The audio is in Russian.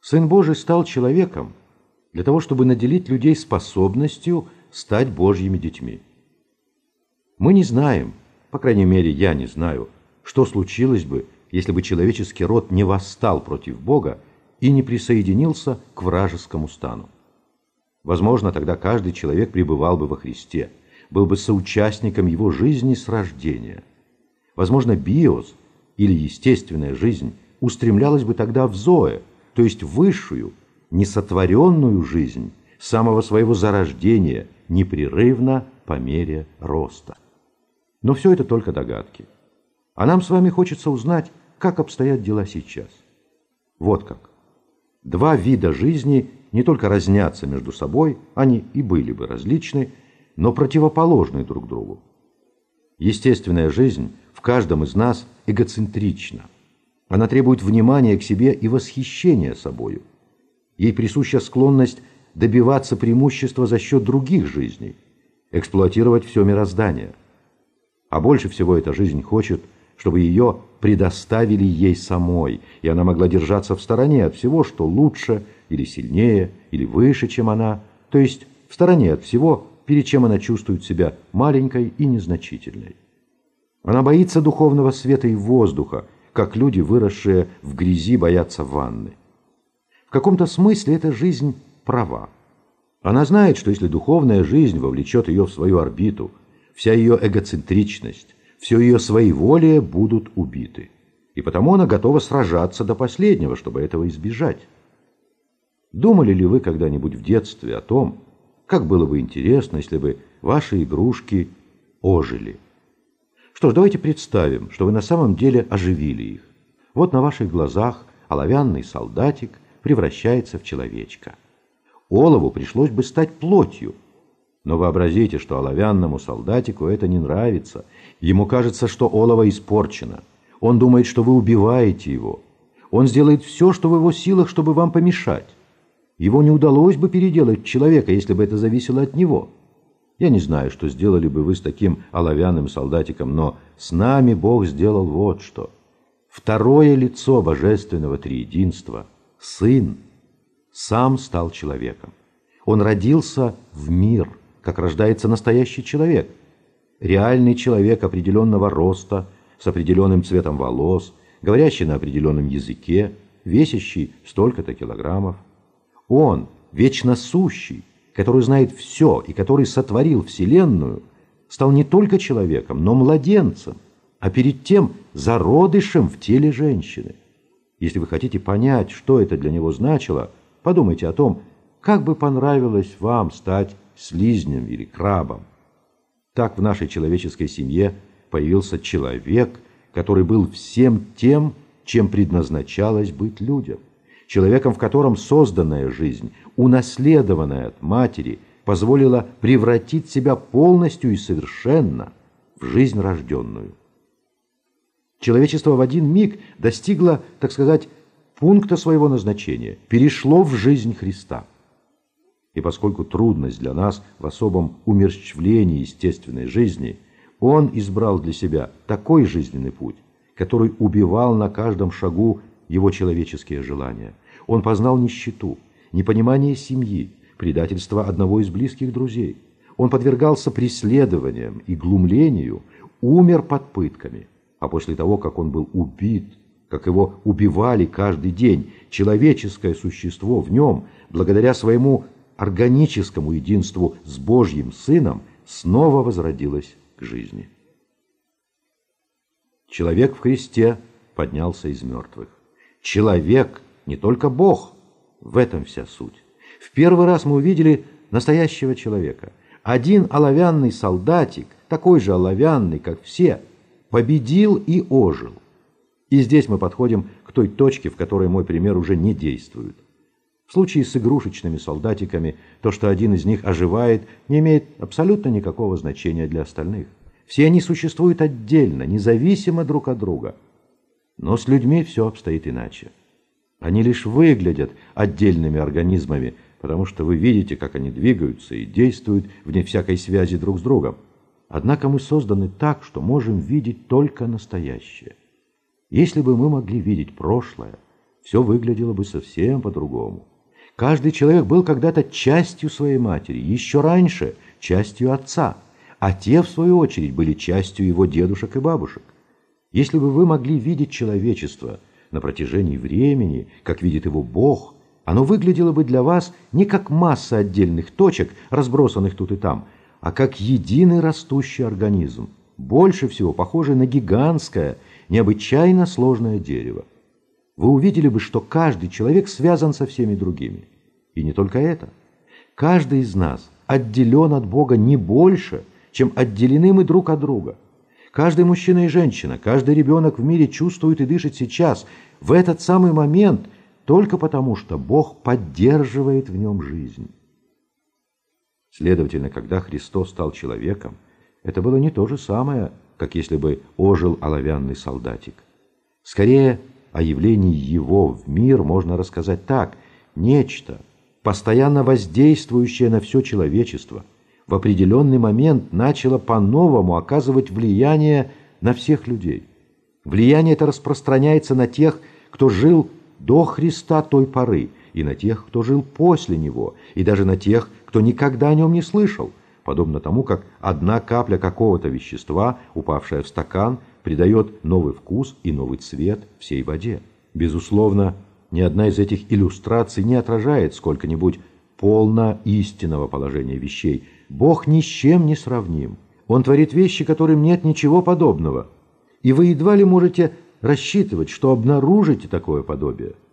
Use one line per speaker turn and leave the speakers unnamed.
Сын Божий стал человеком для того, чтобы наделить людей способностью стать Божьими детьми. Мы не знаем, по крайней мере, я не знаю, что случилось бы, если бы человеческий род не восстал против Бога и не присоединился к вражескому стану. Возможно, тогда каждый человек пребывал бы во Христе, был бы соучастником его жизни с рождения. Возможно, биос, или естественная жизнь, устремлялась бы тогда в зоэ, то есть высшую, несотворенную жизнь с самого своего зарождения, непрерывно по мере роста. Но все это только догадки. А нам с вами хочется узнать, как обстоят дела сейчас. Вот как. Два вида жизни не только разнятся между собой, они и были бы различны, но противоположны друг другу. Естественная жизнь в каждом из нас эгоцентрична. Она требует внимания к себе и восхищения собою. Ей присуща склонность добиваться преимущества за счет других жизней, эксплуатировать все мироздание. А больше всего эта жизнь хочет, чтобы ее предоставили ей самой, и она могла держаться в стороне от всего, что лучше или сильнее, или выше, чем она, то есть в стороне от всего, перед чем она чувствует себя маленькой и незначительной. Она боится духовного света и воздуха, как люди, выросшие в грязи, боятся ванны. В каком-то смысле эта жизнь права. Она знает, что если духовная жизнь вовлечет ее в свою орбиту, вся ее эгоцентричность, все ее своеволие будут убиты. И потому она готова сражаться до последнего, чтобы этого избежать. Думали ли вы когда-нибудь в детстве о том, как было бы интересно, если бы ваши игрушки ожили? Что ж, давайте представим, что вы на самом деле оживили их. Вот на ваших глазах оловянный солдатик превращается в человечка. Олову пришлось бы стать плотью. Но вообразите, что оловянному солдатику это не нравится. Ему кажется, что олово испорчено. Он думает, что вы убиваете его. Он сделает все, что в его силах, чтобы вам помешать. Его не удалось бы переделать человека, если бы это зависело от него. Я не знаю, что сделали бы вы с таким оловянным солдатиком, но с нами Бог сделал вот что. Второе лицо Божественного Триединства, Сын, сам стал человеком. Он родился в мир, как рождается настоящий человек. Реальный человек определенного роста, с определенным цветом волос, говорящий на определенном языке, весящий столько-то килограммов. Он, вечно сущий, который знает все и который сотворил Вселенную, стал не только человеком, но младенцем, а перед тем зародышем в теле женщины. Если вы хотите понять, что это для него значило, подумайте о том, как бы понравилось вам стать слизнем или крабом. Так в нашей человеческой семье появился человек, который был всем тем, чем предназначалось быть людям. Человеком, в котором созданная жизнь, унаследованная от матери, позволила превратить себя полностью и совершенно в жизнь рожденную. Человечество в один миг достигло, так сказать, пункта своего назначения, перешло в жизнь Христа. И поскольку трудность для нас в особом умерщвлении естественной жизни, Он избрал для себя такой жизненный путь, который убивал на каждом шагу его человеческие желания. Он познал нищету, непонимание семьи, предательство одного из близких друзей. Он подвергался преследованиям и глумлению, умер под пытками. А после того, как он был убит, как его убивали каждый день, человеческое существо в нем, благодаря своему органическому единству с Божьим Сыном, снова возродилось к жизни. Человек в Христе поднялся из мертвых. Человек, не только Бог, в этом вся суть. В первый раз мы увидели настоящего человека. Один оловянный солдатик, такой же оловянный, как все, победил и ожил. И здесь мы подходим к той точке, в которой мой пример уже не действует. В случае с игрушечными солдатиками, то, что один из них оживает, не имеет абсолютно никакого значения для остальных. Все они существуют отдельно, независимо друг от друга. Но с людьми все обстоит иначе. Они лишь выглядят отдельными организмами, потому что вы видите, как они двигаются и действуют вне всякой связи друг с другом. Однако мы созданы так, что можем видеть только настоящее. Если бы мы могли видеть прошлое, все выглядело бы совсем по-другому. Каждый человек был когда-то частью своей матери, еще раньше частью отца, а те, в свою очередь, были частью его дедушек и бабушек. Если бы вы могли видеть человечество на протяжении времени, как видит его Бог, оно выглядело бы для вас не как масса отдельных точек, разбросанных тут и там, а как единый растущий организм, больше всего похожий на гигантское, необычайно сложное дерево. Вы увидели бы, что каждый человек связан со всеми другими. И не только это. Каждый из нас отделен от Бога не больше, чем отделены мы друг от друга. Каждый мужчина и женщина, каждый ребенок в мире чувствует и дышит сейчас, в этот самый момент, только потому, что Бог поддерживает в нем жизнь. Следовательно, когда Христос стал человеком, это было не то же самое, как если бы ожил оловянный солдатик. Скорее, о явлении Его в мир можно рассказать так: нечто, постоянно воздействующее на все человечество, в определенный момент начало по-новому оказывать влияние на всех людей. Влияние это распространяется на тех, кто жил до Христа той поры, и на тех, кто жил после Него, и даже на тех, кто никогда о нем не слышал, подобно тому, как одна капля какого-то вещества, упавшая в стакан, придает новый вкус и новый цвет всей воде. Безусловно, ни одна из этих иллюстраций не отражает сколько-нибудь полно истинного положения вещей. Бог ни с чем не сравним. Он творит вещи, которым нет ничего подобного. И вы едва ли можете рассчитывать, что обнаружите такое подобие.